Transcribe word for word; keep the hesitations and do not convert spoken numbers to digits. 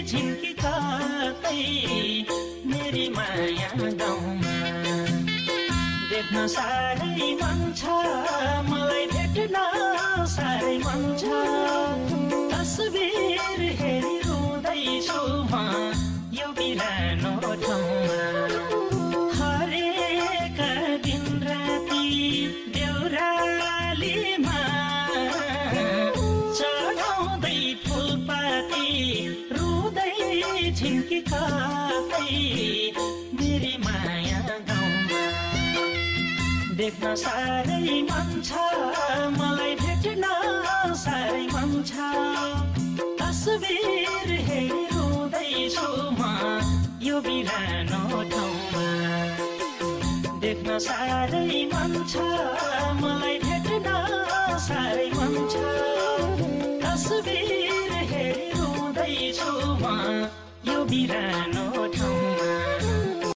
छिन् कि कतै मेरी माया गाउँमा देख्न साह्रै मन छ मलाई भेट्न साह्रै मन छ तस्बिर हेरी रुँदैछु म यो बिरानो ठाउँमा हरेक दिन राति देउरालीमा चढाउँदै फुलपाती रुँदै छिन् कि कतै मेरी माया गाउँमा देख्न साह्रै मन छ मलाई भेट्न साह्रै मन छ तस्बिर हेरी रुँदैछु म यो बिरानो ठाउँमा देख्न साह्रै मन छ मलाई भेट्न साह्रै मन छ तस्बिर हेरी रुँदैछु म यो बिरानो